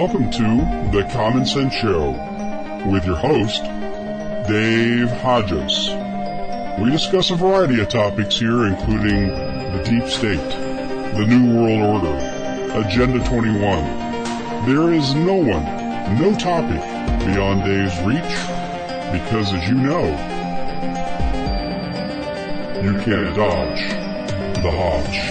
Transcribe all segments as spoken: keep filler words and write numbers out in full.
welcome to The Common Sense Show with your host, Dave Hodges. We discuss a variety of topics here, including the deep state, the New World Order, Agenda twenty-one. There is no one, no topic beyond Dave's reach, because as you know, you can't dodge the Hodge.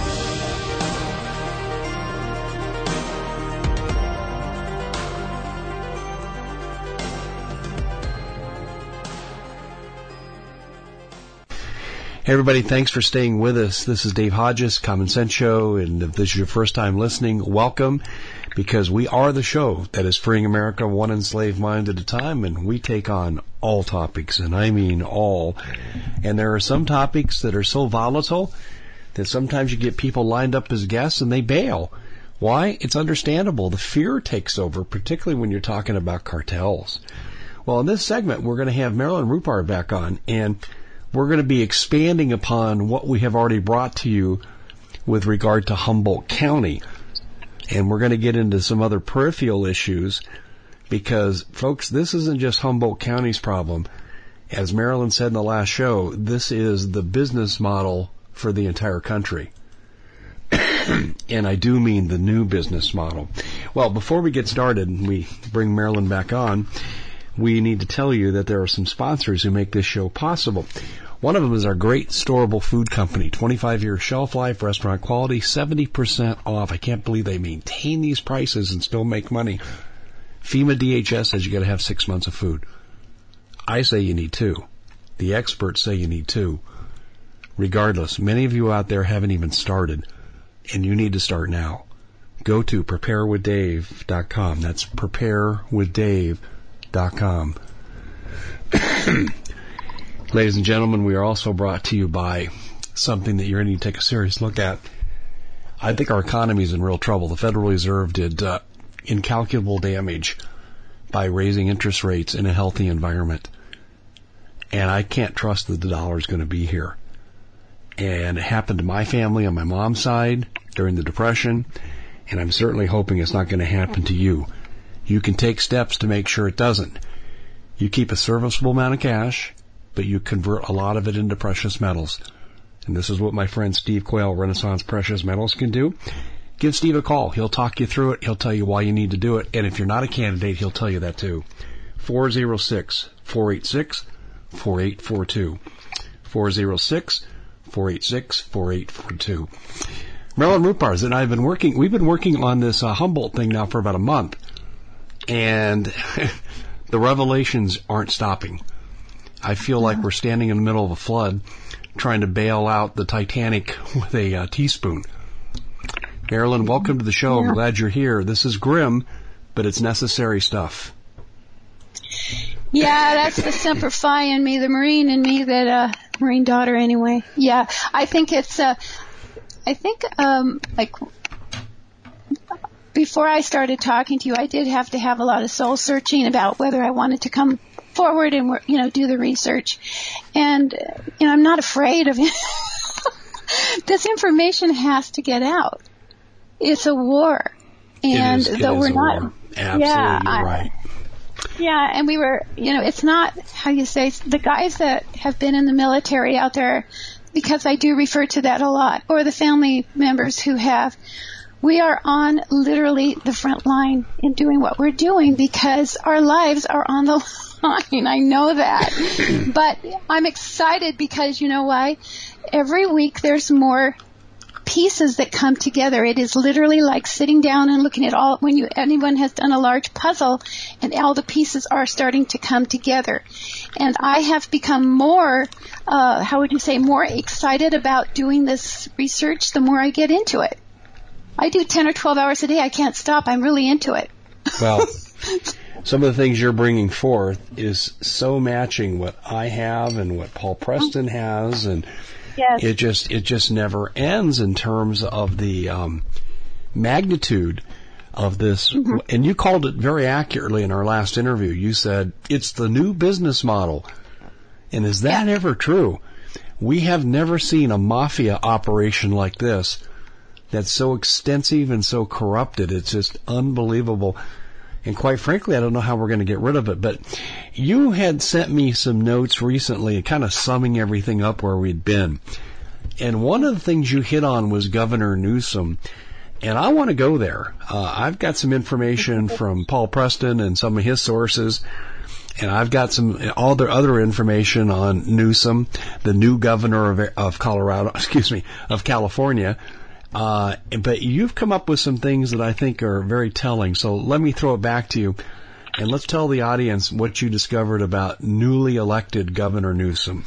Hey everybody, thanks for staying with us. This is Dave Hodges, Common Sense Show, and if this is your first time listening, welcome, because we are the show that is freeing America one enslaved mind at a time, and we take on all topics, and I mean all. And there are some topics that are so volatile that sometimes you get people lined up as guests and they bail. Why? It's understandable. The fear takes over, particularly when you're talking about cartels. Well, in this segment, we're going to have Marilyn Rupar back on, and we're going to be expanding upon what we have already brought to you with regard to Humboldt County. And we're going to get into some other peripheral issues because, folks, this isn't just Humboldt County's problem. As Marilyn said in the last show, this is the business model for the entire country. And I do mean the new business model. Well, before we get started and we bring Marilyn back on, we need to tell you that there are some sponsors who make this show possible. One of them is our great storable food company, twenty-five year shelf life, restaurant quality, seventy percent off. I can't believe they maintain these prices and still make money. FEMA D H S says you got to have six months of food. I say you need two. The experts say you need two. Regardless, many of you out there haven't even started, and you need to start now. Go to prepare with dave dot com. That's prepare with dave dot com. Ladies and gentlemen, we are also brought to you by something that you're going to take a serious look at. I think our economy is in real trouble. The Federal Reserve did uh, incalculable damage by raising interest rates in a healthy environment. And I can't trust that the dollar is going to be here. And it happened to my family on my mom's side during the Depression, and I'm certainly hoping it's not going to happen to you. You can take steps to make sure it doesn't. You keep a serviceable amount of cash, but you convert a lot of it into precious metals. And this is what my friend Steve Quayle, Renaissance Precious Metals, can do. Give Steve a call. He'll talk you through it. He'll tell you why you need to do it. And if you're not a candidate, he'll tell you that too. four oh six, four eight six, four eight four two. four oh six, four eight six, four eight four two. Marilyn Rupars and I have been working, we've been working on this uh, Humboldt thing now for about a month. And the revelations aren't stopping. I feel like we're standing in the middle of a flood trying to bail out the Titanic with a uh, teaspoon. Marilyn, welcome to the show. I'm glad you're here. This is grim, but it's necessary stuff. Yeah, that's the Semper Fi in me, the Marine in me, that uh, Marine daughter anyway. Yeah, I think it's, uh, I think, um, like, before I started talking to you, I did have to have a lot of soul searching about whether I wanted to come forward and, you know, do the research. And, you know, I'm not afraid of it. This information has to get out. It's a war. And it is, though it we're is a not, war. Absolutely, yeah, you're I, right. Yeah, and we were, you know, it's not, how you say, the guys that have been in the military out there, because I do refer to that a lot, or the family members who have, we are on literally the front line in doing what we're doing because our lives are on the line. I know that. But I'm excited because, you know why? Every week there's more pieces that come together. It is literally like sitting down and looking at all, when you, anyone has done a large puzzle and all the pieces are starting to come together. And I have become more, uh, how would you say, more excited about doing this research the more I get into it. I do ten or twelve hours a day. I can't stop. I'm really into it. Well, some of the things you're bringing forth is so matching what I have and what Paul Preston has, and yes. it just it just never ends in terms of the um, magnitude of this. Mm-hmm. And you called it very accurately in our last interview. You said it's the new business model. And is that yeah. ever true? We have never seen a mafia operation like this that's so extensive and so corrupted. It's just unbelievable. And quite frankly, I don't know how we're going to get rid of it. But you had sent me some notes recently, kind of summing everything up where we'd been. And one of the things you hit on was Governor Newsom. And I want to go there. Uh, I've got some information from Paul Preston and some of his sources. And I've got some all the other information on Newsom, the new governor of, of Colorado, excuse me, of California. Uh, but you've come up with some things that I think are very telling. So let me throw it back to you, and let's tell the audience what you discovered about newly elected Governor Newsom.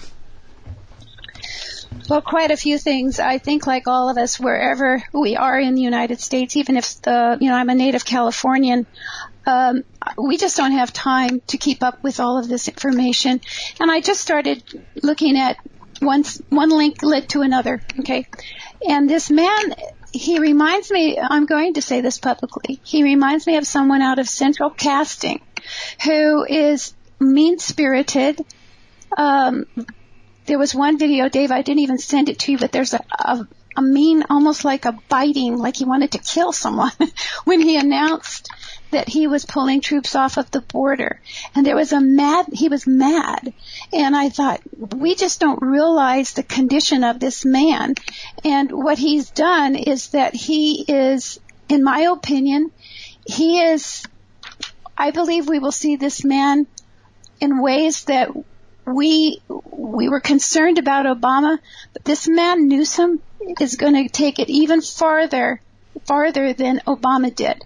Well, quite a few things. I think, like all of us, wherever we are in the United States, even if the, you know, I'm a native Californian, um, we just don't have time to keep up with all of this information. And I just started looking at one, one link led to another, okay? And this man, he reminds me, I'm going to say this publicly, he reminds me of someone out of Central Casting who is mean-spirited. Um, there was one video, Dave, I didn't even send it to you, but there's a, a, a mean, almost like a biting, like he wanted to kill someone when he announced that he was pulling troops off of the border. And there was a mad, he was mad. And I thought, we just don't realize the condition of this man. And what he's done is that he is, in my opinion, he is, I believe we will see this man in ways that we, we were concerned about Obama, but this man, Newsom, is going to take it even farther, farther than Obama did.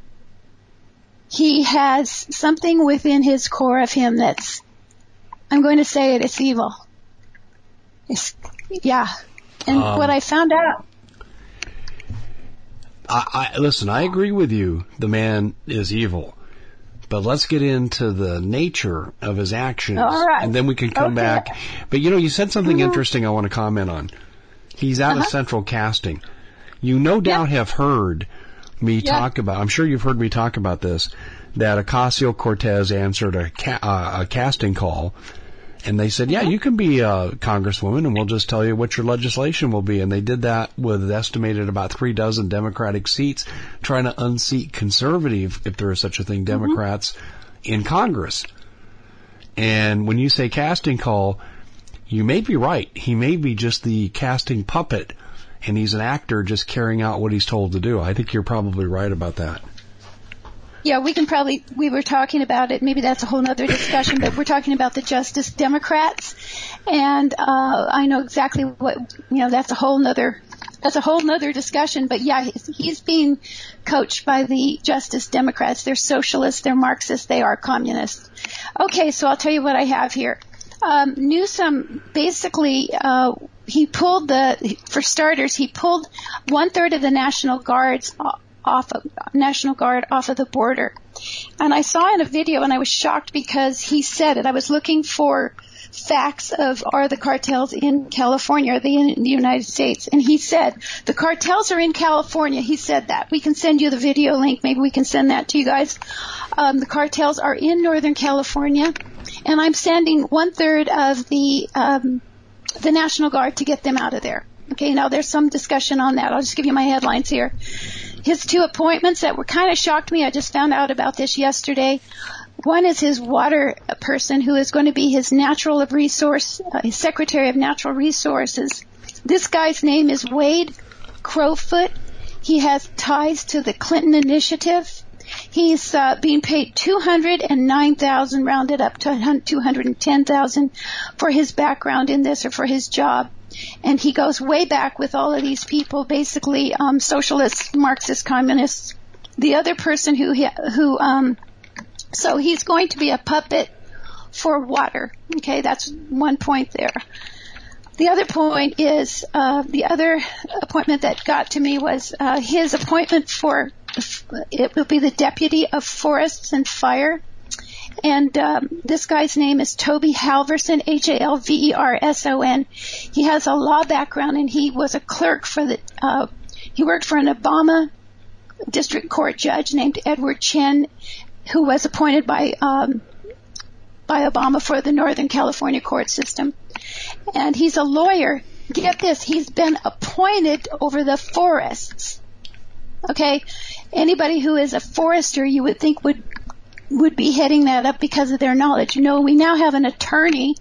He has something within his core of him that's, I'm going to say it, it's evil. It's, yeah. And um, what I found out. I, I, listen, I agree with you. The man is evil. But let's get into the nature of his actions. All right. And then we can come okay. back. But, you know, you said something mm-hmm. interesting I want to comment on. He's out uh-huh. of Central Casting. You no doubt yep. have heard me yep. talk about, I'm sure you've heard me talk about this, that Ocasio-Cortez answered a, ca- uh, a casting call, and they said, yeah, you can be a congresswoman, and we'll just tell you what your legislation will be. And they did that with estimated about three dozen Democratic seats, trying to unseat conservative, if there is such a thing, Democrats mm-hmm. in Congress. And when you say casting call, you may be right. He may be just the casting puppet, and he's an actor just carrying out what he's told to do. I think you're probably right about that. Yeah, we can probably, we were talking about it, maybe that's a whole other discussion, but we're talking about the Justice Democrats, and uh I know exactly what, you know, that's a whole other, that's a whole other discussion, but yeah, he's, he's being coached by the Justice Democrats. They're socialists, they're Marxists, they are communists. Okay, so I'll tell you what I have here. Um, Newsom basically, uh, he pulled the, for starters, he pulled one third of the National Guards off of, National Guard off of the border. And I saw in a video and I was shocked because he said it. I was looking for facts of are the cartels in California, are they in the United States? And he said, the cartels are in California. He said that. We can send you the video link. Maybe we can send that to you guys. Um, the cartels are in Northern California. And I'm sending one third of the, um, the National Guard to get them out of there. Okay, now there's some discussion on that. I'll just give you my headlines here. His two appointments that were kind of shocked me. I just found out about this yesterday. One is his water person who is going to be his natural resource, uh, his Secretary of Natural Resources. This guy's name is Wade Crowfoot. He has ties to the Clinton Initiative. He's uh, being paid two hundred nine thousand dollars, rounded up to two hundred ten thousand dollars for his background in this or for his job. And he goes way back with all of these people, basically um, socialists, Marxist, communists. The other person who, who, um, so he's going to be a puppet for water. Okay, that's one point there. The other point is uh, the other appointment that got to me was uh, his appointment for, it will be the Deputy of Forests and Fire. And um, this guy's name is Toby Halverson, H A L V E R S O N. He has a law background, and he was a clerk for the, uh, he worked for an Obama district court judge named Edward Chen, who was appointed by, um, by Obama for the Northern California court system. And he's a lawyer get this, he's been appointed over the forests. Okay? Anybody who is a forester, you would think would would be heading that up because of their knowledge. No, we now have an attorney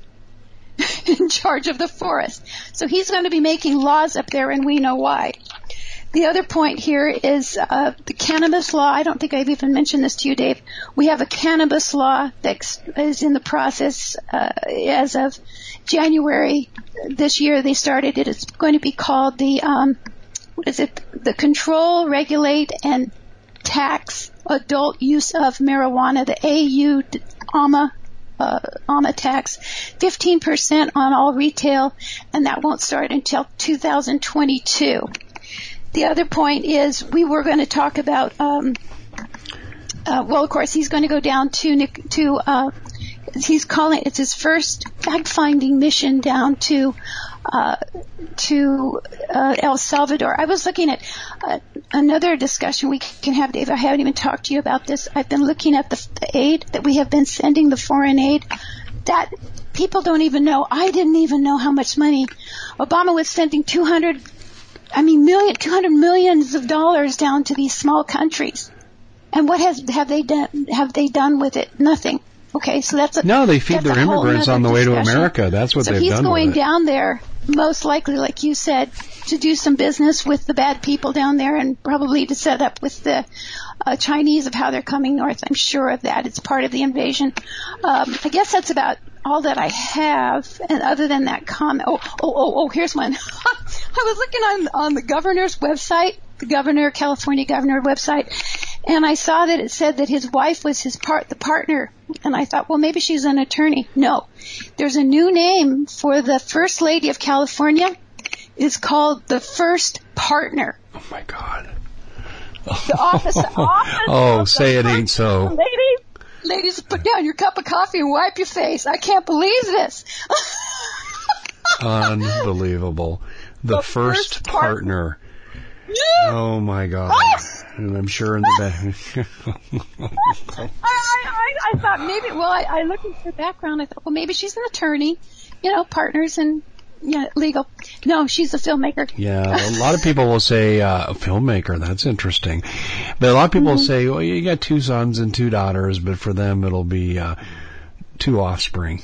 in charge of the forest. So he's going to be making laws up there, and we know why. The other point here is uh, the cannabis law. I don't think I've even mentioned this to you, Dave. We have a cannabis law that is in the process uh, as of January this year. They started it. It's going to be called the, um, what is it, the Control, Regulate, and Tax Adult Use of Marijuana, the A U A M A. Uh, A M A tax, fifteen percent on all retail, and that won't start until two thousand twenty-two. The other point is we were going to talk about, um, uh, well, of course, he's going to go down to, to uh, he's calling, it's his first fact-finding mission down to, uh, to uh, El Salvador. I was looking at uh, another discussion we can have, Dave. I haven't even talked to you about this. I've been looking at the, the aid that we have been sending, the foreign aid. That people don't even know. I didn't even know how much money. Obama was sending two hundred, I mean, million, two hundred millions of dollars down to these small countries. And what has have they done? Have they done with it? Nothing. Okay, so that's a no. They feed their immigrants on the way to America. That's what so they've done. So he's going with it. down there, most likely, like you said, to do some business with the bad people down there, and probably to set up with the uh, Chinese of how they're coming north. I'm sure of that. It's part of the invasion. Um, I guess that's about all that I have. And other than that comment, oh, oh, oh, oh, here's one. I was looking on on the governor's website, the governor, California governor website, and I saw that it said that his wife was his part, the partner. And I thought, well, maybe she's an attorney. No. There's a new name for the First Lady of California. It's called the First Partner. Oh, my God. The office, office oh, say it ain't so. Ladies, ladies, put down your cup of coffee and wipe your face. I can't believe this. Unbelievable. The, the first, first partner. partner. Yeah. Oh, my God. Ah! And I'm sure in the back. I, I, I thought maybe, well, I, I looked at her background. I thought, well, maybe she's an attorney, you know, partners and yeah, legal. No, she's a filmmaker. Yeah, a lot of people will say, uh, a filmmaker, that's interesting. But a lot of people mm-hmm. will say, well, you got two sons and two daughters, but for them it'll be, uh, two offspring.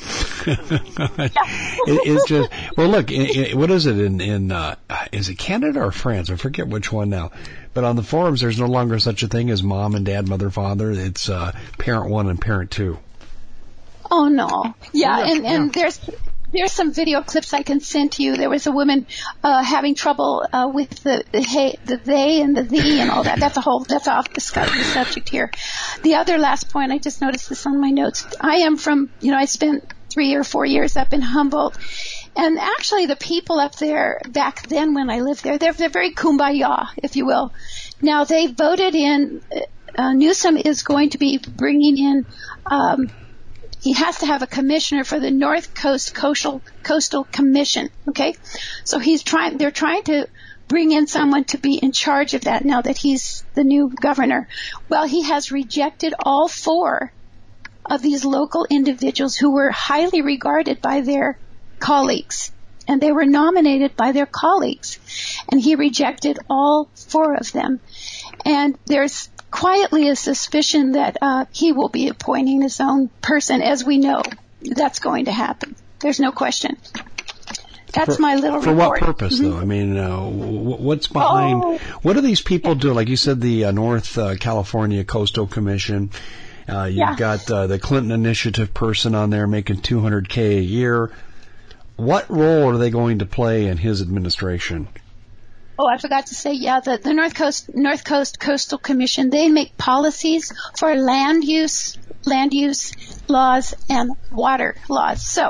it, it's just, well, look, it, it, what is it in, in, uh, is it Canada or France? I forget which one now. But on the forums, there's no longer such a thing as mom and dad, mother, father. It's, uh, parent one and parent two. Oh, no. Yeah, yeah and, and yeah. there's, there's some video clips I can send to you. There was a woman, uh, having trouble, uh, with the, the, hey, the they and the thee and all that. That's a whole, that's off the subject here. The other last point, I just noticed this on my notes. I am from, you know, I spent three or four years up in Humboldt. And actually the people up there back then when I lived there, they're, they're very kumbaya, if you will. Now they voted in, uh, Newsom is going to be bringing in, um, he has to have a commissioner for the North Coast Coastal, Coastal Commission, okay? So he's trying, they're trying to bring in someone to be in charge of that now that he's the new governor. Well, he has rejected all four of these local individuals who were highly regarded by their colleagues, and they were nominated by their colleagues, and he rejected all four of them. And there's quietly a suspicion that uh, he will be appointing his own person, as we know that's going to happen. There's no question. That's for, my little for report. For what purpose, mm-hmm. though? I mean, uh, what's behind? Oh. What do these people do? Like you said, the uh, North uh, California Coastal Commission. Uh, you've yeah. got uh, the Clinton Initiative person on there making two hundred K a year. What role are they going to play in his administration? Oh, I forgot to say, yeah, the, the North Coast North Coast Coastal Commission, they make policies for land use, land use laws and water laws. So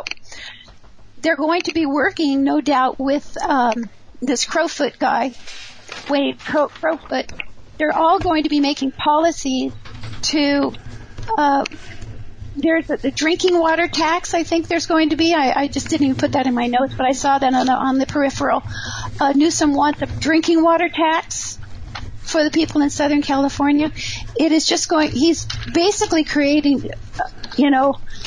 they're going to be working, no doubt, with um, this Crowfoot guy, Wade Crow, Crowfoot. They're all going to be making policies to uh, there's a, the drinking water tax, I think there's going to be. I, I just didn't even put that in my notes, but I saw that on the, on the peripheral. Uh, Newsom wants a drinking water tax for the people in Southern California. It is just going, he's basically creating, uh, you know,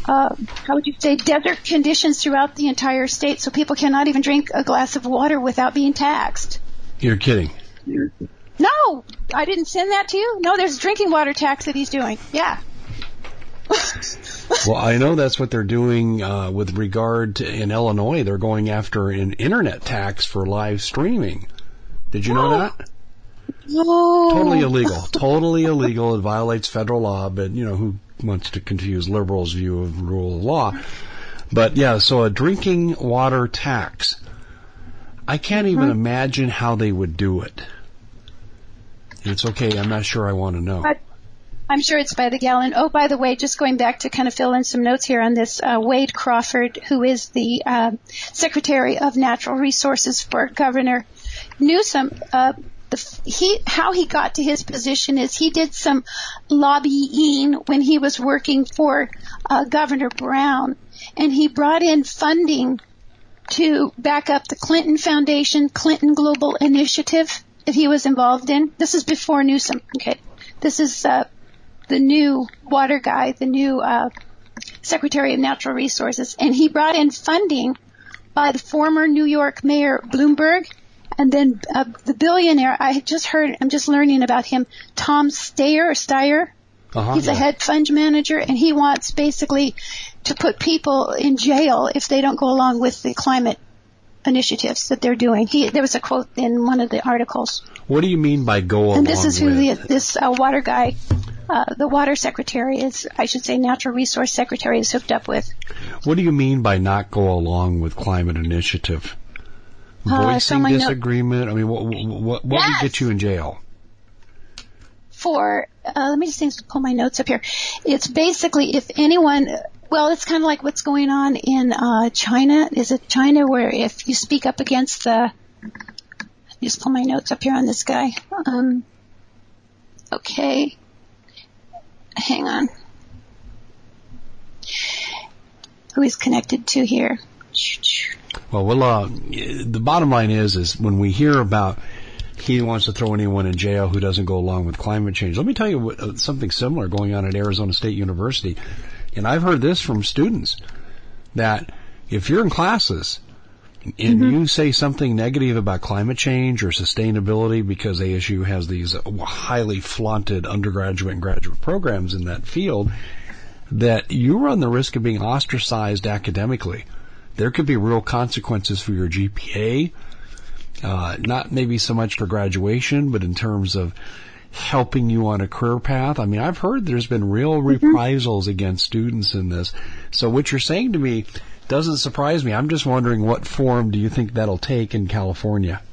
uh, how would you say, desert conditions throughout the entire state, so people cannot even drink a glass of water without being taxed. You're kidding. No, I didn't send that to you. No, there's a drinking water tax that he's doing. Yeah. Well, I know that's what they're doing uh, with regard to, in Illinois, they're going after an internet tax for live streaming. Did you know oh. that? No. Totally illegal. Totally illegal. It violates federal law, but, you know, who wants to confuse liberals' view of rule of law? But, yeah, so a drinking water tax. I can't even mm-hmm. imagine how they would do it. It's okay. I'm not sure I want to know. But I'm sure it's by the gallon. Oh, by the way, just going back to kind of fill in some notes here on this, uh, Wade Crawford, who is the uh, Secretary of Natural Resources for Governor Newsom, uh, the, he, how he got to his position is he did some lobbying when he was working for uh, Governor Brown, and he brought in funding to back up the Clinton Foundation, Clinton Global Initiative that he was involved in. This is before Newsom. Okay, this is uh, the new water guy, the new uh, Secretary of Natural Resources, and he brought in funding by the former New York Mayor Bloomberg. And then uh, the billionaire, I had just heard, I'm just learning about him, Tom Steyer, or Steyer. Uh-huh, He's yeah. a hedge fund manager, and he wants basically to put people in jail if they don't go along with the climate initiatives that they're doing. He, there was a quote in one of the articles. What do you mean by go along And this is who with? the, this uh, water guy, uh, the water secretary is, I should say natural resource secretary is hooked up with. What do you mean by not go along with climate initiative? Voicing uh, disagreement? No- I mean, what, what, what yes. would get you in jail? For, uh, let me just think, pull my notes up here. It's basically if anyone, well, it's kind of like what's going on in uh, China. Is it China where if you speak up against the, just pull my notes up here on this guy. Um, okay. Hang on. Who he's connected to here. Well, well, uh, the bottom line is, is when we hear about he wants to throw anyone in jail who doesn't go along with climate change. Let me tell you what, uh, something similar going on at Arizona State University. And I've heard this from students, that if you're in classes and mm-hmm. you say something negative about climate change or sustainability because A S U has these highly flaunted undergraduate and graduate programs in that field, that you run the risk of being ostracized academically. There could be real consequences for your G P A, uh, not maybe so much for graduation, but in terms of helping you on a career path. I mean, I've heard there's been real mm-hmm. reprisals against students in this. So what you're saying to me doesn't surprise me. I'm just wondering what form do you think that'll take in California?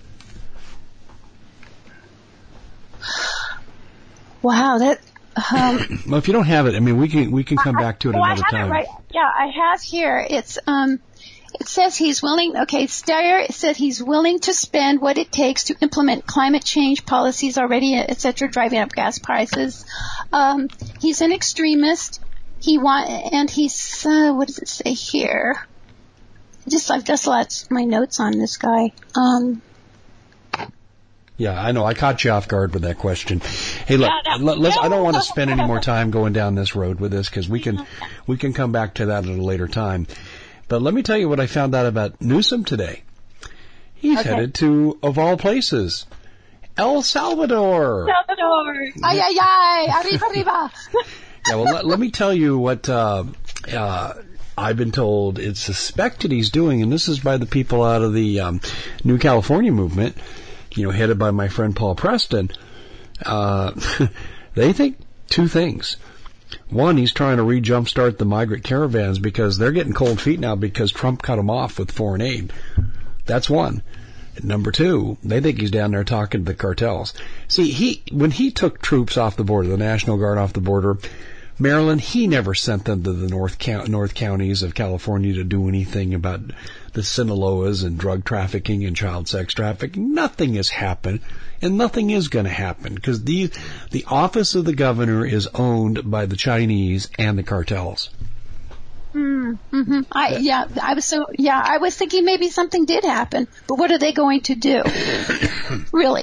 Wow, that... Um, well, if you don't have it, I mean, we can we can come back to it well, another I have time. It right. Yeah, I have here. It's um, it says he's willing. Okay, Steyer said he's willing to spend what it takes to implement climate change policies already, et cetera, driving up gas prices. Um, he's an extremist. He want and he's uh, what does it say here? Just I've just lost my notes on this guy. Um. Yeah, I know. I caught you off guard with that question. Hey, look, no, no, let, let's, no. I don't want to spend any more time going down this road with this because we can, we can come back to that at a later time. But let me tell you what I found out about Newsom today. He's okay. headed to, of all places, El Salvador. Salvador. Ay, ay, ay. Arriba, arriba. Yeah, well, let, let me tell you what, uh, uh, I've been told it's suspected he's doing, and this is by the people out of the, um, New California movement, you know, headed by my friend Paul Preston. Uh, they think two things. One, he's trying to re-jumpstart the migrant caravans because they're getting cold feet now because Trump cut them off with foreign aid. That's one. And number two, they think he's down there talking to the cartels. See, he when he took troops off the border, the National Guard off the border, Maryland, he never sent them to the north count, north counties of California to do anything about the Sinaloas and drug trafficking and child sex trafficking. Nothing has happened, and nothing is going to happen because the the office of the governor is owned by the Chinese and the cartels. Mm, mm-hmm. I, yeah, I was so yeah. I was thinking maybe something did happen, but what are they going to do? Really?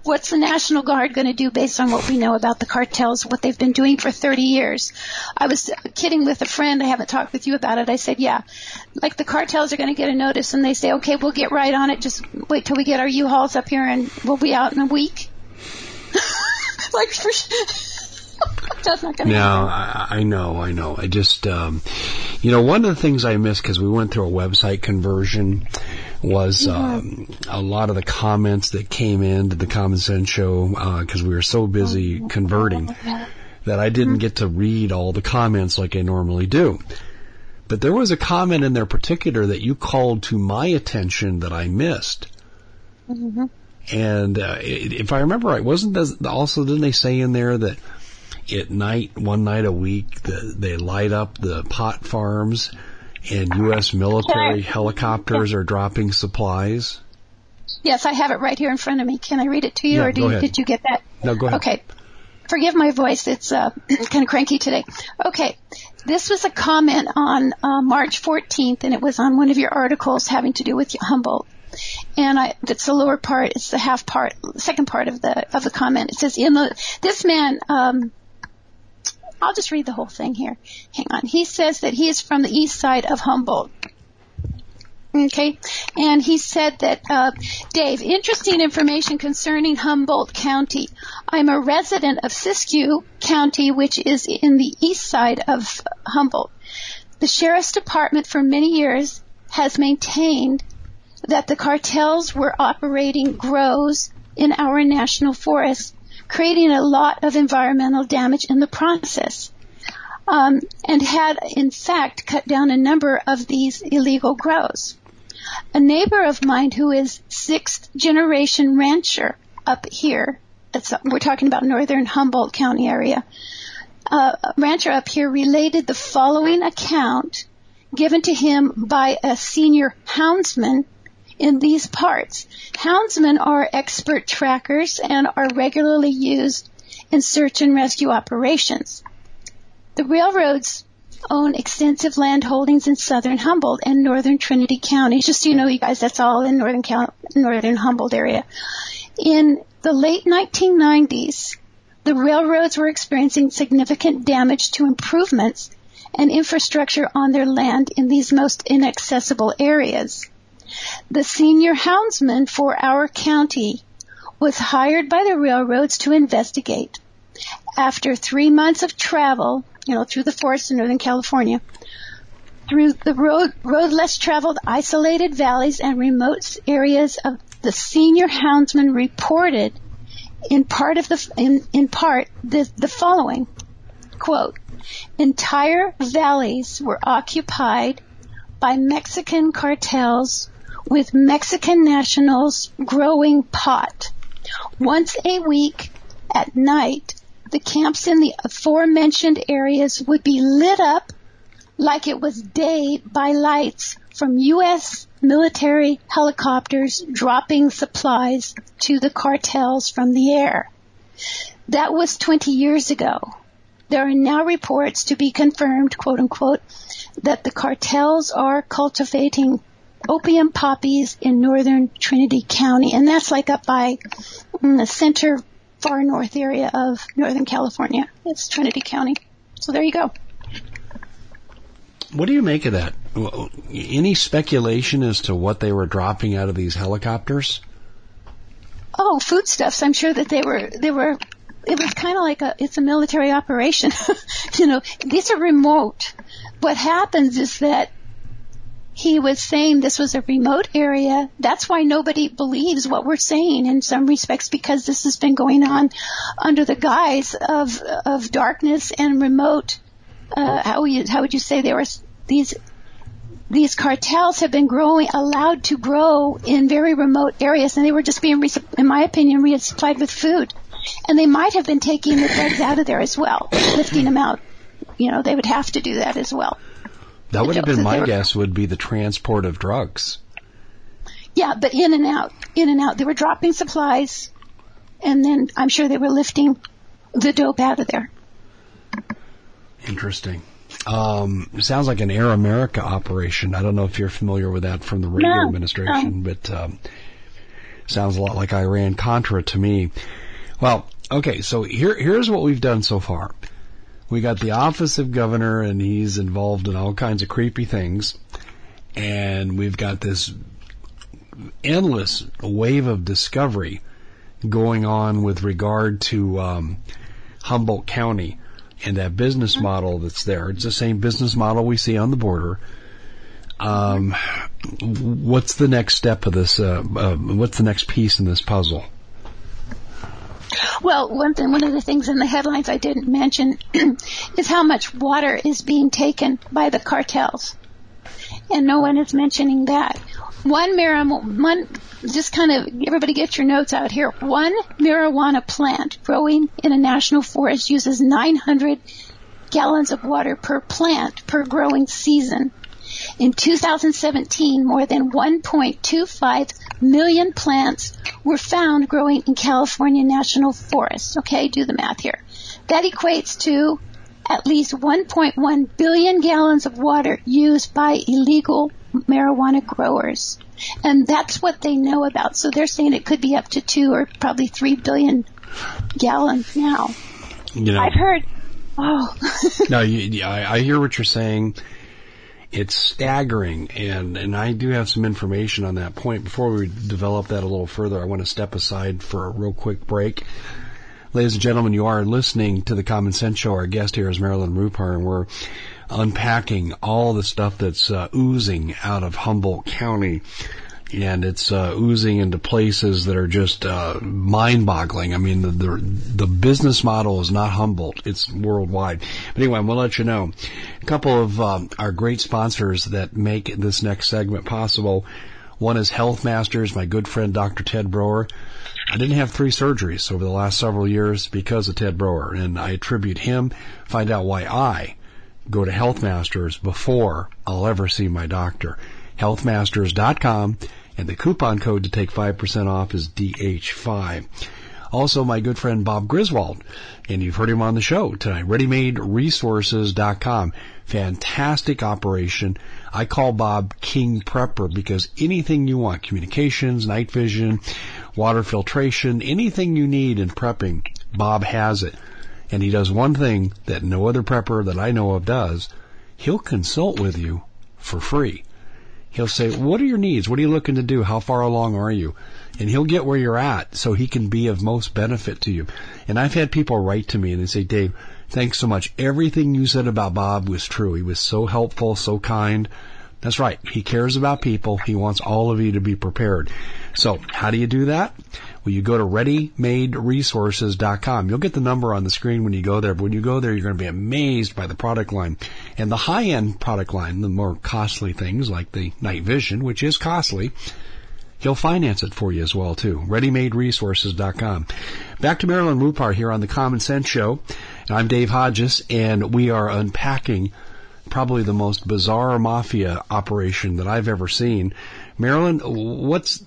What's the National Guard going to do based on what we know about the cartels, what they've been doing for thirty years? I was kidding with a friend. I haven't talked with you about it. I said, yeah, like the cartels are going to get a notice and they say, okay, we'll get right on it. Just wait till we get our U-Hauls up here and we'll be out in a week. Like, for that's not going to No, happen. I, I know, I know. I just, um, you know, one of the things I missed because we went through a website conversion was um, a lot of the comments that came into the Common Sense Show because uh, we were so busy converting that I didn't get to read all the comments like I normally do. But there was a comment in there particular that you called to my attention that I missed. Mm-hmm. And uh, if I remember right, wasn't this also, didn't they say in there that at night, one night a week, the, they light up the pot farms and U S military helicopters are dropping supplies? Yes, I have it right here in front of me. Can I read it to you, Yeah, or do go you, ahead. did you get that? No, go ahead. Okay. Forgive my voice. It's uh, kind of cranky today. Okay. This was a comment on uh, March fourteenth, and it was on one of your articles having to do with Humboldt. And I, that's the lower part. It's the half part, second part of the of the comment. It says, in the, this man, um, I'll just read the whole thing here. Hang on. He says that he is from the east side of Humboldt. Okay. And he said that, uh, Dave, interesting information concerning Humboldt County. I'm a resident of Siskiyou County, which is in the east side of Humboldt. The Sheriff's Department for many years has maintained that the cartels were operating grows in our national forests, creating a lot of environmental damage in the process, um, and had, in fact, cut down a number of these illegal grows. A neighbor of mine who is sixth-generation rancher up here, it's, we're talking about northern Humboldt County area, uh, a rancher up here related the following account given to him by a senior houndsman in these parts. Houndsmen are expert trackers and are regularly used in search and rescue operations. The railroads own extensive land holdings in southern Humboldt and northern Trinity counties. Just so you know, you guys, that's all in northern northern Humboldt area. In the late nineteen nineties, the railroads were experiencing significant damage to improvements and infrastructure on their land in these most inaccessible areas. The senior houndsman for our county was hired by the railroads to investigate. After three months of travel, you know, through the forests in Northern California, through the road, road less traveled, isolated valleys and remote areas of the senior houndsman reported in part of the, in, in part, the, the following, quote, entire valleys were occupied by Mexican cartels with Mexican nationals growing pot. Once a week at night, the camps in the aforementioned areas would be lit up like it was day by lights from U S military helicopters dropping supplies to the cartels from the air. That was twenty years ago. There are now reports to be confirmed, quote unquote, that the cartels are cultivating opium poppies in northern Trinity County, and that's like up by in the center, far north area of Northern California. It's Trinity County. So there you go. What do you make of that? Any speculation as to what they were dropping out of these helicopters? Oh, foodstuffs. I'm sure that they were, they were, it was kind of like a, it's a military operation. You know, these are remote. What happens is that he was saying this was a remote area. That's why nobody believes what we're saying in some respects, because this has been going on under the guise of, of darkness and remote. Uh, how would you, how would you say there were these, these cartels have been growing, allowed to grow in very remote areas, and they were just being, in my opinion, resupplied with food. And they might have been taking the drugs out of there as well, lifting them out. You know, they would have to do that as well. That would have been my guess, would be the transport of drugs. Yeah, but in and out, in and out. They were dropping supplies, and then I'm sure they were lifting the dope out of there. Interesting. Um, sounds like an Air America operation. I don't know if you're familiar with that from the Reagan no, administration, no. but um, Sounds a lot like Iran-Contra to me. Well, okay, so here here's what we've done so far. We got the office of governor, and he's involved in all kinds of creepy things. And we've got this endless wave of discovery going on with regard to um, Humboldt County and that business model that's there. It's the same business model we see on the border. Um, what's the next step of this? Uh, uh, what's the next piece in this puzzle? Well, one thing, one of the things in the headlines I didn't mention is how much water is being taken by the cartels, and no one is mentioning that. One marijuana, one, just kind of, everybody get your notes out here. One marijuana plant growing in a national forest uses nine hundred gallons of water per plant per growing season. In two thousand seventeen, more than one point two five million plants were found growing in California national forests. Okay, do the math here. That equates to at least one point one billion gallons of water used by illegal marijuana growers. And that's what they know about. So they're saying it could be up to two or probably three billion gallons now. You know, I've heard, oh. No, you, I, I hear what you're saying. It's staggering, and, and I do have some information on that point. Before we develop that a little further, I want to step aside for a real quick break. Ladies and gentlemen, you are listening to the Common Sense Show. Our guest here is Marilyn Rupar, and we're unpacking all the stuff that's uh, oozing out of Humboldt County. And it's uh, oozing into places that are just uh, mind-boggling. I mean, the, the the business model is not Humboldt; it's worldwide. But anyway, I'm going to let you know a couple of um, our great sponsors that make this next segment possible. One is Health Masters, my good friend Doctor Ted Broer. I didn't have three surgeries over the last several years because of Ted Broer, and I attribute him. Find out why I go to Health Masters before I'll ever see my doctor. health masters dot com. And the coupon code to take five percent off is D H five. Also, my good friend Bob Griswold, and you've heard him on the show tonight, ready made resources dot com. Fantastic operation. I call Bob King Prepper because anything you want, communications, night vision, water filtration, anything you need in prepping, Bob has it. And he does one thing that no other prepper that I know of does. He'll consult with you for free. He'll say, what are your needs? What are you looking to do? How far along are you? And he'll get where you're at so he can be of most benefit to you. And I've had people write to me and they say, Dave, thanks so much. Everything you said about Bob was true. He was so helpful, so kind. That's right. He cares about people. He wants all of you to be prepared. So how do you do that? Well, you go to ready made resources dot com. You'll get the number on the screen when you go there. But when you go there, you're going to be amazed by the product line. And the high-end product line, the more costly things like the night vision, which is costly, he'll finance it for you as well, too. ready made resources dot com. Back to Marilyn Rupar here on the Common Sense Show. I'm Dave Hodges, and we are unpacking probably the most bizarre mafia operation that I've ever seen. Marilyn, what's,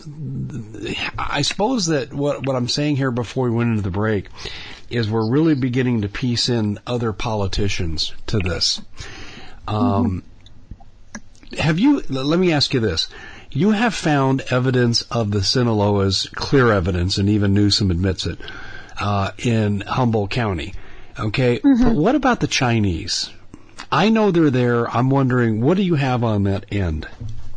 I suppose that what, what I'm saying here before we went into the break is we're really beginning to piece in other politicians to this. Um, mm-hmm. Have you, let me ask you this. You have found evidence of the Sinaloas, clear evidence, and even Newsom admits it, uh, in Humboldt County. Okay. Mm-hmm. But what about the Chinese? I know they're there. I'm wondering, what do you have on that end?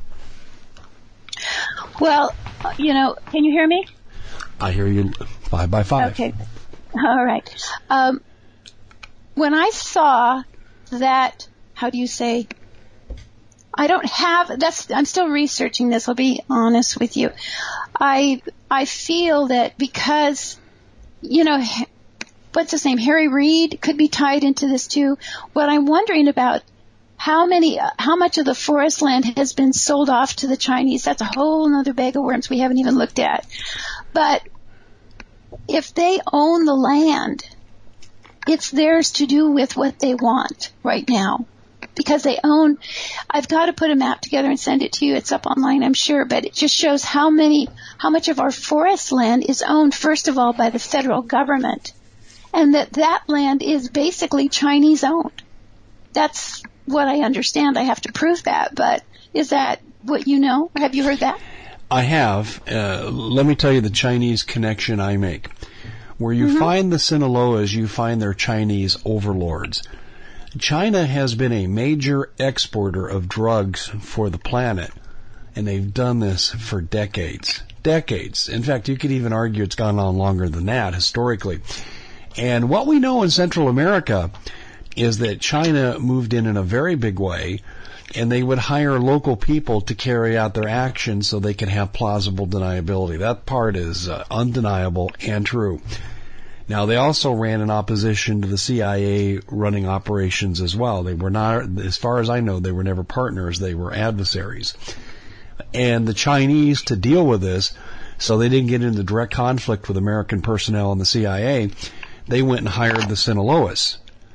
Well, you know, can you hear me? I hear you five by five. Okay. All right. Um, when I saw that, how do you say, I don't have, that's, I'm still researching this, I'll be honest with you. I, I feel that because, you know, what's his name, Harry Reid could be tied into this too. What I'm wondering about, how many, uh, how much of the forest land has been sold off to the Chinese? That's a whole other bag of worms we haven't even looked at. But if they own the land, it's theirs to do with what they want right now. Because they own, I've got to put a map together and send it to you. It's up online, I'm sure, but it just shows how many, how much of our forest land is owned, first of all, by the federal government. And that that land is basically Chinese owned. That's what I understand. I have to prove that, but is that what you know? Have you heard that? I have. Uh, let me tell you the Chinese connection I make. Where you mm-hmm. find the Sinaloas, you find their Chinese overlords. China has been a major exporter of drugs for the planet, and they've done this for decades. Decades. In fact, you could even argue it's gone on longer than that, historically. And what we know in Central America is that China moved in in a very big way, and they would hire local people to carry out their actions so they could have plausible deniability. That part is uh, undeniable and true. Now, they also ran in opposition to the C I A running operations as well. They were not, as far as I know, they were never partners. They were adversaries. And the Chinese, to deal with this, so they didn't get into direct conflict with American personnel in the C I A, they went and hired the Sinaloas.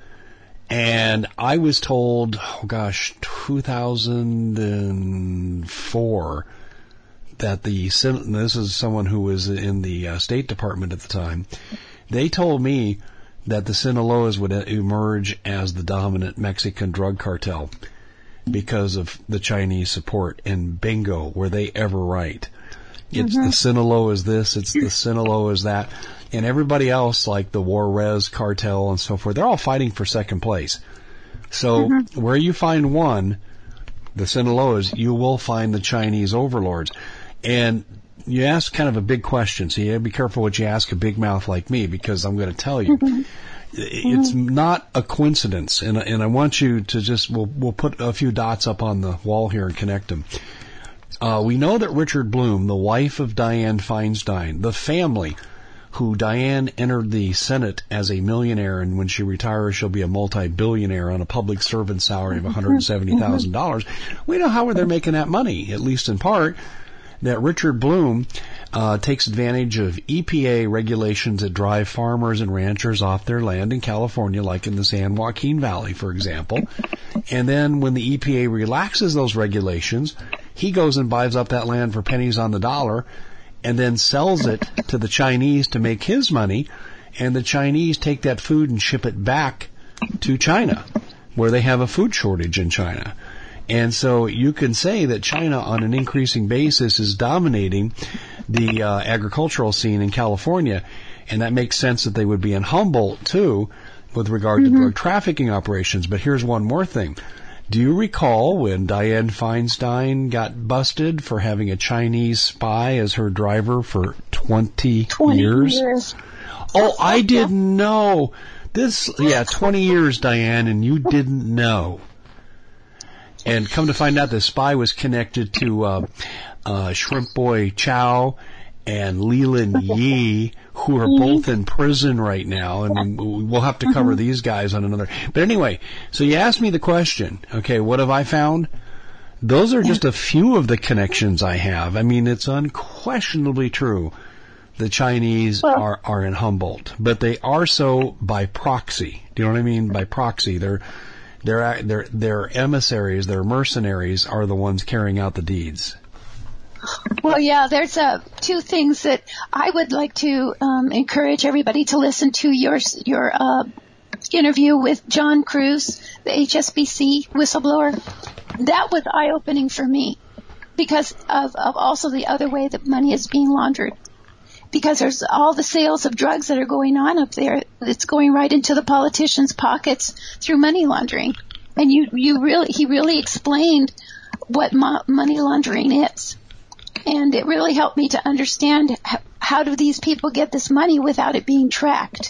And I was told, oh gosh, two thousand four, that the, this is someone who was in the uh, State Department at the time, they told me that the Sinaloas would emerge as the dominant Mexican drug cartel because of the Chinese support. And bingo, were they ever right. It's mm-hmm. the Sinaloas this, it's the Sinaloas that. And everybody else, like the Juarez cartel and so forth, they're all fighting for second place. So mm-hmm. where you find one, the Sinaloas, you will find the Chinese overlords. And you ask kind of a big question, so you have to be careful what you ask a big mouth like me, because I'm going to tell you. Mm-hmm. It's mm-hmm. not a coincidence, and, and I want you to just, we'll, we'll put a few dots up on the wall here and connect them. Uh, we know that Richard Bloom, the wife of Dianne Feinstein, the family who Dianne entered the Senate as a millionaire, and when she retires, she'll be a multi-billionaire on a public servant salary of one hundred seventy thousand dollars. We know how they're making that money, at least in part, that Richard Bloom uh, takes advantage of E P A regulations that drive farmers and ranchers off their land in California, like in the San Joaquin Valley, for example. And then when the E P A relaxes those regulations, he goes and buys up that land for pennies on the dollar, and then sells it to the Chinese to make his money, and the Chinese take that food and ship it back to China, where they have a food shortage in China. And so you can say that China, on an increasing basis, is dominating the uh, agricultural scene in California, and that makes sense that they would be in Humboldt, too, with regard mm-hmm. to drug trafficking operations. But here's one more thing. Do you recall when Dianne Feinstein got busted for having a Chinese spy as her driver for twenty, twenty years? years? Oh, I didn't know. This, yeah, twenty years, Dianne, and you didn't know. And come to find out, the spy was connected to uh, uh, Shrimp Boy Chow and Leland Yee, who are both in prison right now, and we'll have to cover these guys on another. But anyway, so you asked me the question, okay, what have I found? Those are just a few of the connections I have. I mean, it's unquestionably true the Chinese well, are, are in Humboldt, but they are so by proxy. Do you know what I mean? By proxy. They're, they're, they're, their emissaries, their mercenaries are the ones carrying out the deeds. Well, yeah, there's uh, two things that I would like to um, encourage everybody to listen to. Your your uh, interview with John Cruz, the H S B C whistleblower. That was eye-opening for me because of, of also the other way that money is being laundered. Because there's all the sales of drugs that are going on up there. It's going right into the politicians' pockets through money laundering. And you, you really, he really explained what mo- money laundering is. And it really helped me to understand how, how do these people get this money without it being tracked.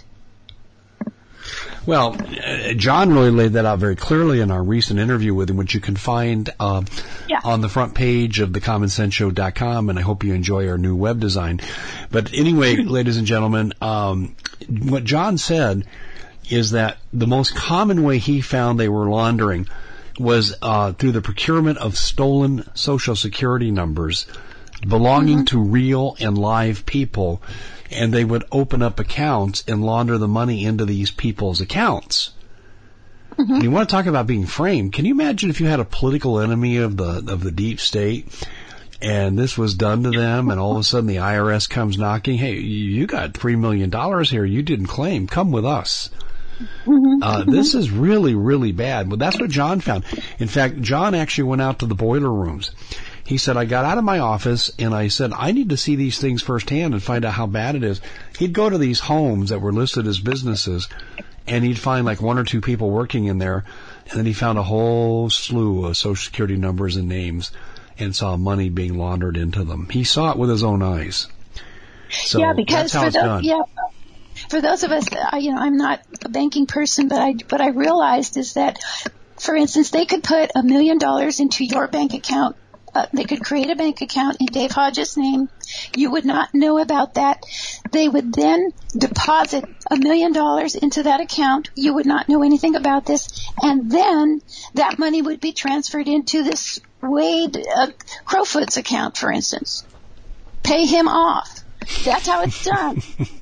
Well, uh, John really laid that out very clearly in our recent interview with him, which you can find uh, yeah. on the front page of the common sense show dot com, and I hope you enjoy our new web design. But anyway, ladies and gentlemen, um, what John said is that the most common way he found they were laundering was uh, through the procurement of stolen Social Security numbers belonging mm-hmm. to real and live people, and they would open up accounts and launder the money into these people's accounts. Mm-hmm. You want to talk about being framed? Can you imagine if you had a political enemy of the of the deep state, and this was done to them, and all of a sudden the I R S comes knocking, hey, you got three million dollars here you didn't claim, come with us. Mm-hmm. Uh, this is really, really bad. But that's what John found. In fact, John actually went out to the boiler rooms. He said, I got out of my office and I said, I need to see these things firsthand and find out how bad it is. He'd go to these homes that were listed as businesses and he'd find like one or two people working in there. And then he found a whole slew of Social Security numbers and names and saw money being laundered into them. He saw it with his own eyes. So yeah, because that's how for it's those, done. Yeah, for those of us, uh, you know, I'm not a banking person, but I, what I realized is that, for instance, they could put a million dollars into your bank account. Uh, they could create a bank account in Dave Hodges' name. You would not know about that. They would then deposit a million dollars into that account. You would not know anything about this. And then that money would be transferred into this Wade uh, Crowfoot's account, for instance. Pay him off. That's how it's done.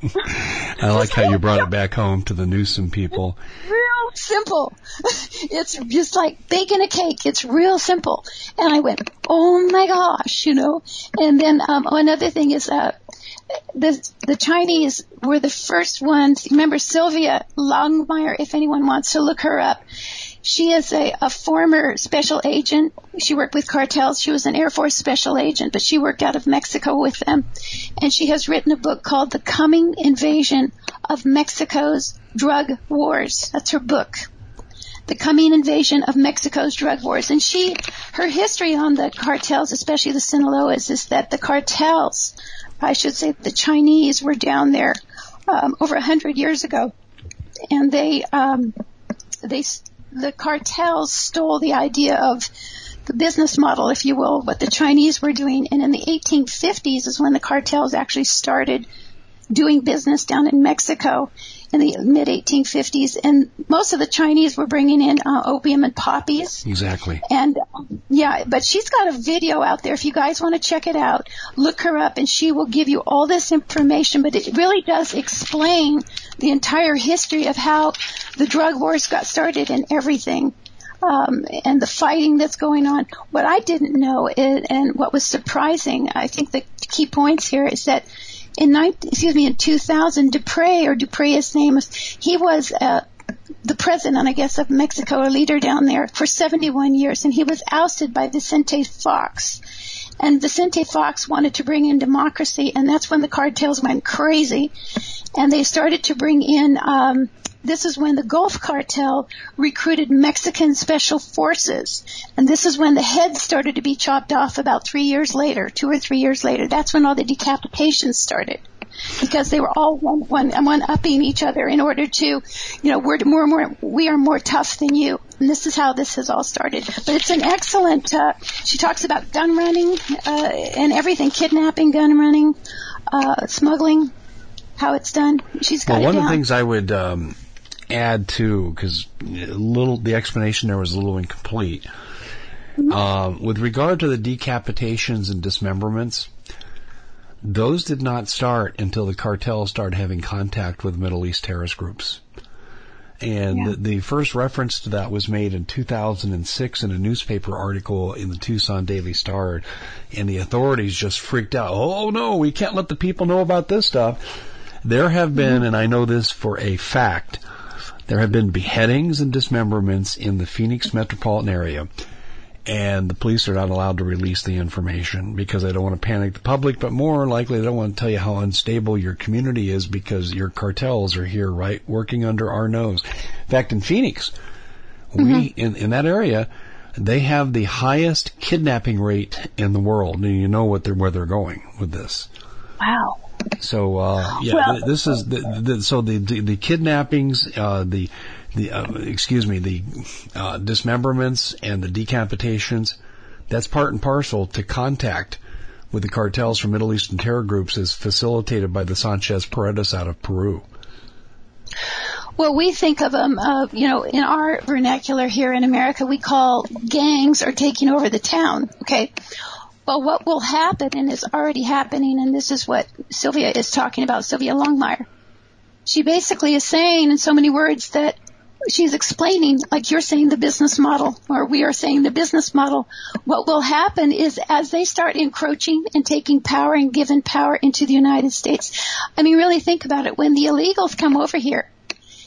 I like how you brought it back home to the Newsom people. Real simple. It's just like baking a cake. It's real simple. And I went, oh my gosh, you know. And then um, another thing is uh, the the Chinese were the first ones. Remember Sylvia Longmire, if anyone wants to look her up. She is a, a former special agent. She worked with cartels. She was an Air Force special agent, but she worked out of Mexico with them. And she has written a book called The Coming Invasion of Mexico's Drug Wars. That's her book. The Coming Invasion of Mexico's Drug Wars. And she, her history on the cartels, especially the Sinaloas, is that the cartels, I should say the Chinese, were down there um, over a hundred years ago. And they, um, they, the cartels stole the idea of the business model, if you will, what the Chinese were doing. And in the eighteen fifties is when the cartels actually started doing business down in Mexico in the mid eighteen fifties. And most of the Chinese were bringing in uh, opium and poppies. Exactly. And, yeah, but she's got a video out there. If you guys want to check it out, look her up, and she will give you all this information. But it really does explain the entire history of how the drug wars got started and everything. Um, and the fighting that's going on. What I didn't know is, and what was surprising, I think the key points here is that in nineteen, excuse me, in two thousand, Dupre, or Dupre his name was, he was uh, the president, I guess, of Mexico, a leader down there for seventy-one years, and he was ousted by Vicente Fox. And Vicente Fox wanted to bring in democracy, and that's when the cartels went crazy, and they started to bring in. Um, This is when the Gulf Cartel recruited Mexican special forces. And this is when the heads started to be chopped off about three years later, two or three years later. That's when all the decapitations started. Because they were all one, one, one upping each other in order to, you know, we're more and more, we are more tough than you. And this is how this has all started. But it's an excellent, uh, she talks about gun running, uh, and everything, kidnapping, gun running, uh, smuggling, how it's done. She's got well, it one down. of the things I would, um, add to, because little the explanation there was a little incomplete. Mm-hmm. Uh, with regard to the decapitations and dismemberments, those did not start until the cartels started having contact with Middle East terrorist groups. And yeah. the, the first reference to that was made in two thousand six in a newspaper article in the Tucson Daily Star, and the authorities just freaked out. Oh no, we can't let the people know about this stuff. There have been, mm-hmm. and I know this for a fact, there have been beheadings and dismemberments in the Phoenix metropolitan area, and the police are not allowed to release the information because they don't want to panic the public, but more likely they don't want to tell you how unstable your community is because your cartels are here, right, working under our nose. In fact, in Phoenix, mm-hmm. we in, in that area, they have the highest kidnapping rate in the world, and you know what they're, where they're going with this. Wow. So, uh, yeah, well, th- this is, the, the, so the, the, the kidnappings, uh, the, the, uh, excuse me, the, uh, dismemberments and the decapitations, that's part and parcel to contact with the cartels from Middle Eastern terror groups as facilitated by the Sanchez Paredes out of Peru. Well, we think of them, uh, you know, in our vernacular here in America, we call gangs are taking over the town, okay? Well, what will happen, and is already happening, and this is what Sylvia is talking about, Sylvia Longmire. She basically is saying in so many words that she's explaining, like you're saying, the business model, or we are saying the business model. What will happen is as they start encroaching and taking power and giving power into the United States, I mean, really think about it. When the illegals come over here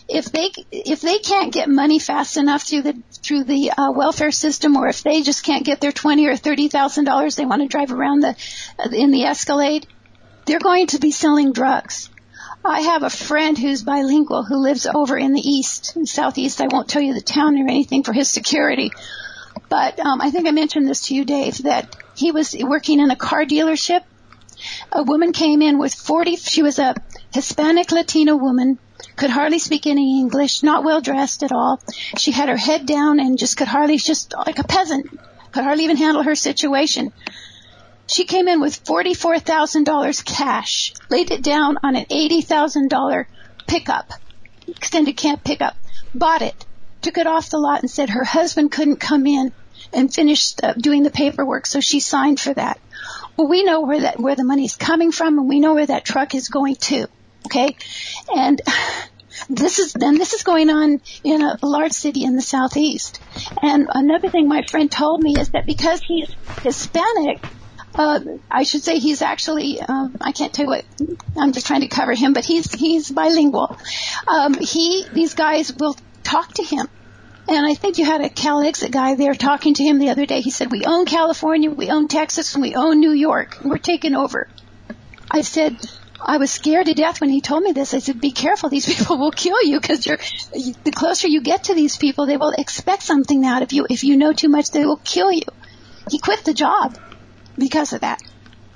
if they if they can't get money fast enough through the through the uh, welfare system, or if they just can't get their twenty or thirty thousand dollars, they want to drive around the in the Escalade, they're going to be selling drugs. I have a friend who's bilingual who lives over in the east, in southeast. I won't tell you the town or anything for his security, but um, I think I mentioned this to you, Dave, that he was working in a car dealership. A woman came in with forty. She was a Hispanic Latino woman. Could hardly speak any English, not well dressed at all. She had her head down and just could hardly, just like a peasant, could hardly even handle her situation. She came in with forty-four thousand dollars cash, laid it down on an eighty thousand dollars pickup, extended camp pickup, bought it, took it off the lot and said her husband couldn't come in and finish uh, doing the paperwork, so she signed for that. Well, we know where that, where the money's coming from, and we know where that truck is going to. Okay, and this is then this is going on in a large city in the southeast. And another thing my friend told me is that because he's Hispanic, uh, I should say he's actually um, I can't tell you what, I'm just trying to cover him, but he's he's bilingual. Um, he these guys will talk to him. And I think you had a CalExit guy there talking to him the other day. He said, we own California, we own Texas, and we own New York. We're taking over. I said, I was scared to death when he told me this. I said, be careful. These people will kill you because you're, the closer you get to these people, they will expect something out of you. If you know too much, they will kill you. He quit the job because of that.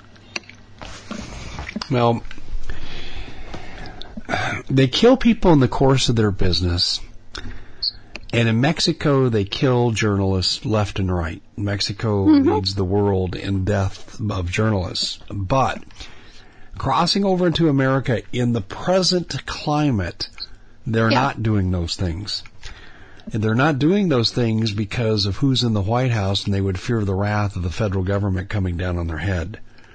Well, they kill people in the course of their business. And in Mexico, they kill journalists left and right. Mexico mm-hmm. leads the world in death of journalists. But crossing over into America in the present climate, they're yeah. not doing those things. And they're not doing those things because of who's in the White House, and they would fear the wrath of the federal government coming down on their head.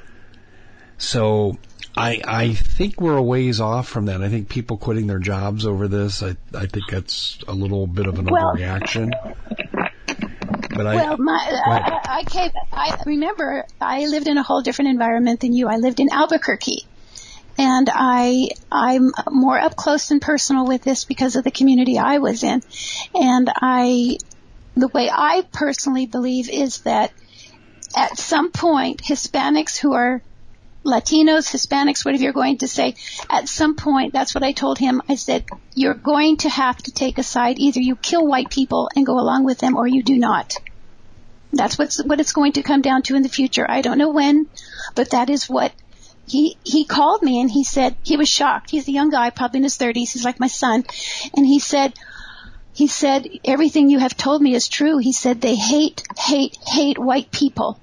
So I, I think we're a ways off from that. I think people quitting their jobs over this, I, I think that's a little bit of an well, overreaction. But I, well, my, I, I came, I remember I lived in a whole different environment than you. I lived in Albuquerque. And I, I'm more up close and personal with this because of the community I was in. And I, the way I personally believe is that at some point, Hispanics who are Latinos, Hispanics, whatever you're going to say, at some point, that's what I told him. I said, you're going to have to take a side. Either you kill white people and go along with them, or you do not. That's what's, what it's going to come down to in the future. I don't know when, but that is what he, he called me and he said, he was shocked. He's a young guy, probably in his thirties. He's like my son. And he said, he said, everything you have told me is true. He said, they hate, hate, hate white people.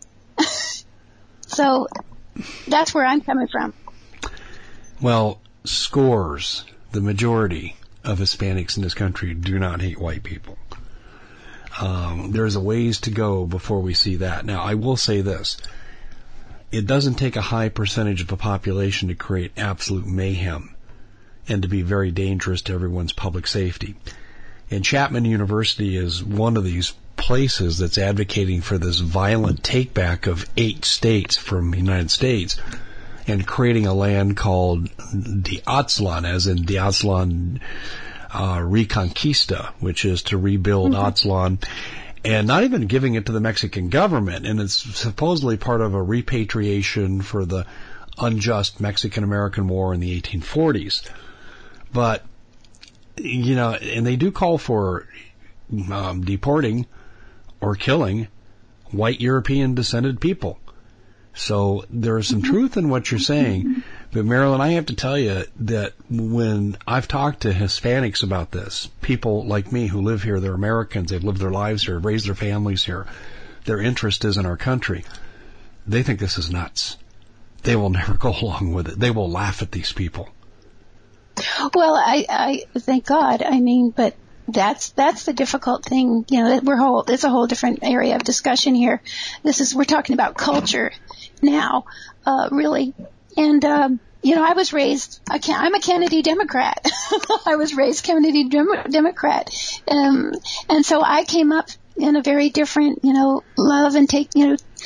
So, that's where I'm coming from. Well, scores, the majority of Hispanics in this country do not hate white people. Um, there's a ways to go before we see that. Now, I will say this. It doesn't take a high percentage of the population to create absolute mayhem and to be very dangerous to everyone's public safety. And Chapman University is one of these places that's advocating for this violent takeback of eight states from the United States and creating a land called Diaztlan, as in Diaztlan uh, Reconquista, which is to rebuild mm-hmm. Aztlan, and not even giving it to the Mexican government. And it's supposedly part of a repatriation for the unjust Mexican-American War in the eighteen forties. But, you know, and they do call for um, deporting or killing white European descended people. So there is some truth in what you're saying. But Marilyn, I have to tell you that when I've talked to Hispanics about this, people like me who live here, they're Americans, they've lived their lives here, raised their families here, their interest is in our country, they think this is nuts. They will never go along with it. They will laugh at these people. Well, I, I thank God. I mean, but That's that's the difficult thing, you know. We're whole. It's a whole different area of discussion here. This is we're talking about culture now, uh, really. And um, you know, I was raised. I can, I'm a Kennedy Democrat. I was raised Kennedy Dem- Democrat, um, and so I came up in a very different, you know, love and take, you know,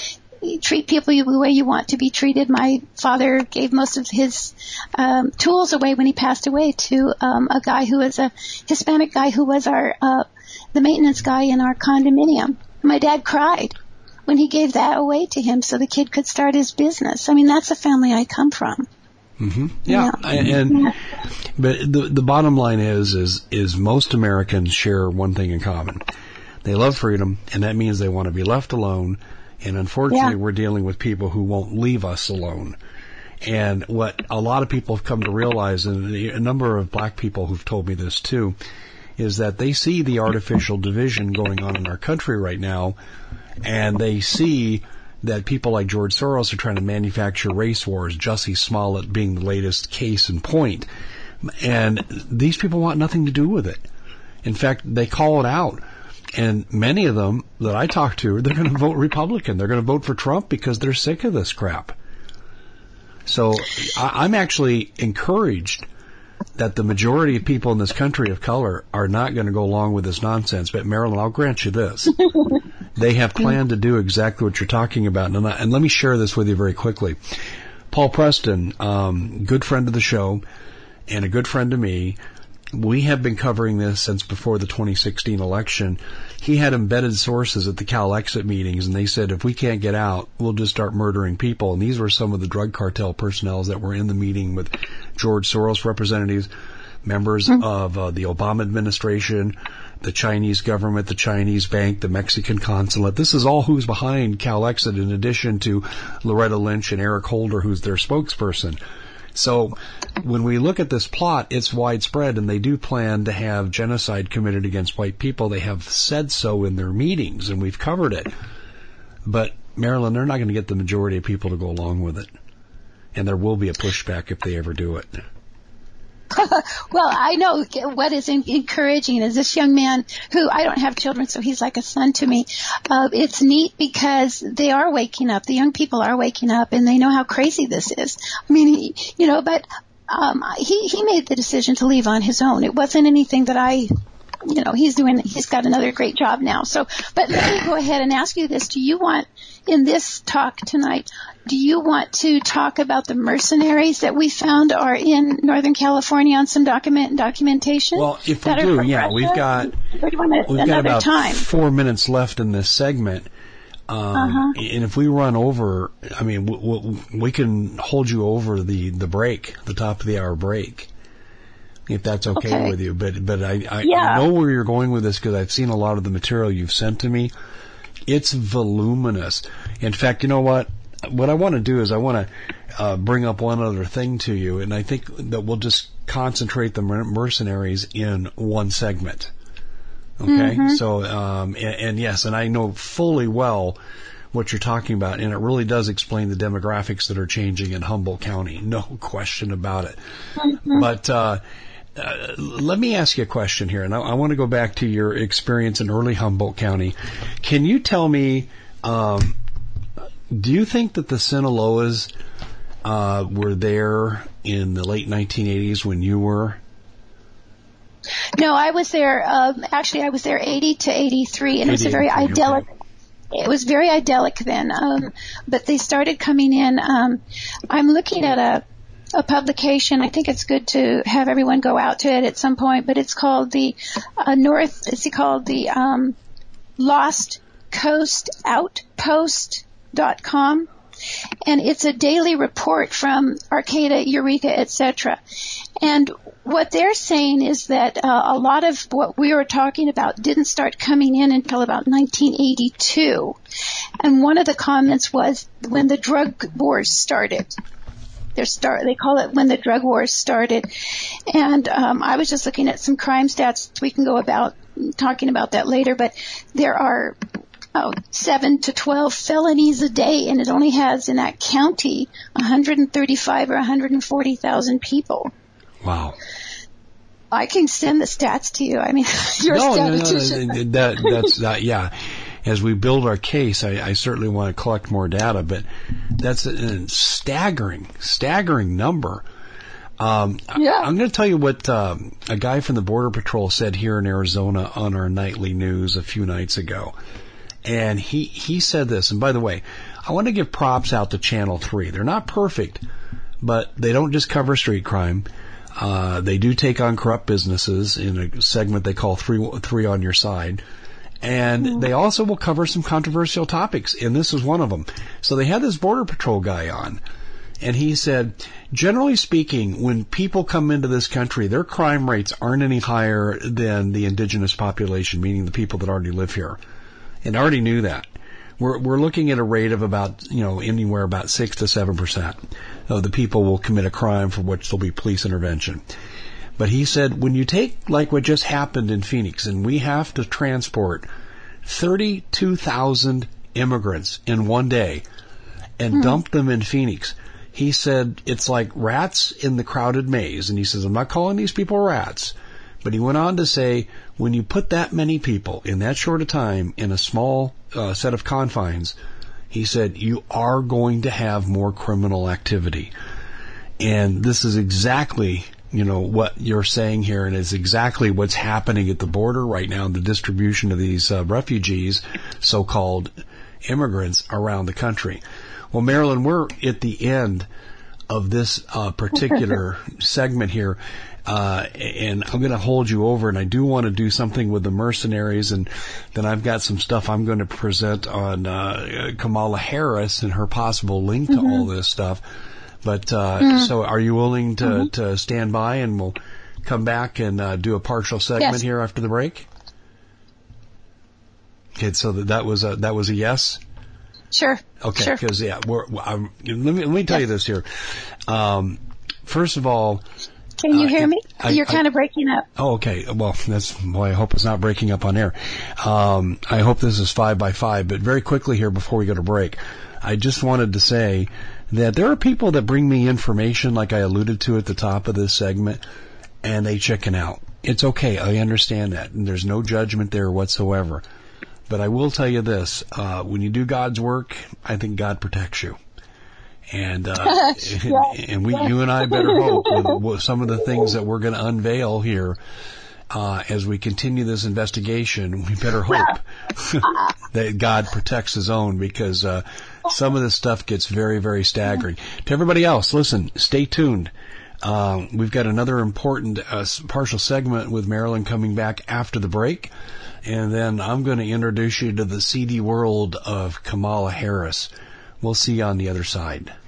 treat people the way you want to be treated. My father gave most of his um, tools away when he passed away to um, a guy who was a Hispanic guy who was our uh, the maintenance guy in our condominium. My dad cried when he gave that away to him so the kid could start his business. I mean, that's the family I come from. Mm-hmm. Yeah, yeah. and yeah. but the the bottom line is is is most Americans share one thing in common. They love freedom, and that means they want to be left alone. And unfortunately, yeah. we're dealing with people who won't leave us alone. And what a lot of people have come to realize, and a number of black people who've told me this too, is that they see the artificial division going on in our country right now, and they see that people like George Soros are trying to manufacture race wars, Jussie Smollett being the latest case in point. And these people want nothing to do with it. In fact, they call it out. And many of them that I talk to, they're going to vote Republican. They're going to vote for Trump because they're sick of this crap. So I, I'm actually encouraged that the majority of people in this country of color are not going to go along with this nonsense. But Marilyn, I'll grant you this. They have planned to do exactly what you're talking about. And, I, and let me share this with you very quickly. Paul Preston, um, good friend of the show and a good friend to me, we have been covering this since before the twenty sixteen election. He had embedded sources at the Cal Exit meetings, and they said, if we can't get out, we'll just start murdering people. And these were some of the drug cartel personnel that were in the meeting with George Soros representatives, members mm-hmm. of uh, the Obama administration, the Chinese government, the Chinese bank, the Mexican consulate. This is all who's behind Cal Exit, in addition to Loretta Lynch and Eric Holder, who's their spokesperson. So when we look at this plot, it's widespread, and they do plan to have genocide committed against white people. They have said so in their meetings, and we've covered it. But, Marilyn, they're not going to get the majority of people to go along with it. And there will be a pushback if they ever do it. Well, I know what is encouraging is this young man who, I don't have children, so he's like a son to me. Uh, it's neat because they are waking up. The young people are waking up, and they know how crazy this is. I mean, he, you know, but um, he, he made the decision to leave on his own. It wasn't anything that I, you know, he's doing, he's got another great job now. So, but let me go ahead and ask you this. Do you want, in this talk tonight, do you want to talk about the mercenaries that we found are in Northern California on some document documentation? Well, if we do, yeah, Russia? we've got we've got about time? four minutes left in this segment, um, uh-huh. and if we run over, I mean, we, we, we can hold you over the the break, the top of the hour break, if that's okay, okay. with you. But but I I, yeah. I know where you're going with this because I've seen a lot of the material you've sent to me. It's voluminous. In fact, you know what? What I want to do is I want to uh, bring up one other thing to you, and I think that we'll just concentrate the mercenaries in one segment. Okay? Mm-hmm. So, um, and, and yes, and I know fully well what you're talking about, and it really does explain the demographics that are changing in Humboldt County. No question about it. Mm-hmm. But uh, uh, let me ask you a question here, and I, I want to go back to your experience in early Humboldt County. Can you tell me... Um, Do you think that the Sinaloas uh, were there in the late nineteen eighties when you were? No, I was there. Um, actually, I was there eighty to eighty-three, and it was a very idyllic. Okay. It was very idyllic then. Um, but they started coming in. Um, I'm looking at a a publication. I think it's good to have everyone go out to it at some point. But it's called the uh, North. It's called the um, Lost Coast Outpost. Dot com, and it's a daily report from Arcata, Eureka, et cetera. And what they're saying is that uh, a lot of what we were talking about didn't start coming in until about nineteen eighty-two. And one of the comments was when the drug wars started. They're start, they call it when the drug wars started. And um, I was just looking at some crime stats. We can go about talking about that later, but there are Oh, seven to twelve felonies a day, and it only has in that county one hundred thirty-five or one hundred forty thousand people. Wow. I can send the stats to you. I mean, you're no, a statistician. No, no, that, that's that, yeah. As we build our case, I, I certainly want to collect more data, but that's a, a staggering, staggering number. Um, yeah. I'm going to tell you what um, a guy from the Border Patrol said here in Arizona on our nightly news a few nights ago. And he, he said this, and by the way, I want to give props out to Channel three. They're not perfect, but they don't just cover street crime. Uh, they do take on corrupt businesses in a segment they call Three, three on Your Side. And mm-hmm. they also will cover some controversial topics, and this is one of them. So they had this Border Patrol guy on, and he said, generally speaking, when people come into this country, their crime rates aren't any higher than the indigenous population, meaning the people that already live here. And I already knew that. We're, we're looking at a rate of about, you know, anywhere about six to seven percent of the people will commit a crime for which there'll be police intervention. But he said, when you take like what just happened in Phoenix, and we have to transport thirty-two thousand immigrants in one day and mm. dump them in Phoenix, he said, it's like rats in the crowded maze. And he says, I'm not calling these people rats. But he went on to say, when you put that many people in that short a time in a small uh, set of confines, he said, you are going to have more criminal activity. And this is exactly, you know, what you're saying here, and it's exactly what's happening at the border right now in the distribution of these uh, refugees, so-called immigrants around the country. Well, Marilyn, we're at the end of this uh, particular segment here. Uh, and I'm going to hold you over, and I do want to do something with the mercenaries, and then I've got some stuff I'm going to present on uh, Kamala Harris and her possible link to mm-hmm. all this stuff. But uh, mm-hmm. so are you willing to, mm-hmm. to stand by, and we'll come back and uh, do a partial segment yes. here after the break? Okay, so that, that was a, that was a yes? Sure. Okay, sure. because, yeah, we're, I'm, let me, let me tell yes. you this here. Um, first of all, can you uh, hear me? I, You're I, kind of breaking up. Oh, okay. Well, that's why I hope it's not breaking up on air. Um, I hope this is five by five, but very quickly here before we go to break, I just wanted to say that there are people that bring me information like I alluded to at the top of this segment, and they chicken out. It's okay. I understand that, and there's no judgment there whatsoever. But I will tell you this, uh, when you do God's work, I think God protects you. And, uh, yeah. and we, you and I better hope with, with some of the things that we're going to unveil here, uh, as we continue this investigation, we better hope that God protects his own, because, uh, some of this stuff gets very, very staggering. To everybody else, listen, stay tuned. Uh, we've got another important, uh, partial segment with Marilyn coming back after the break. And then I'm going to introduce you to the seedy world of Kamala Harris. We'll see you on the other side.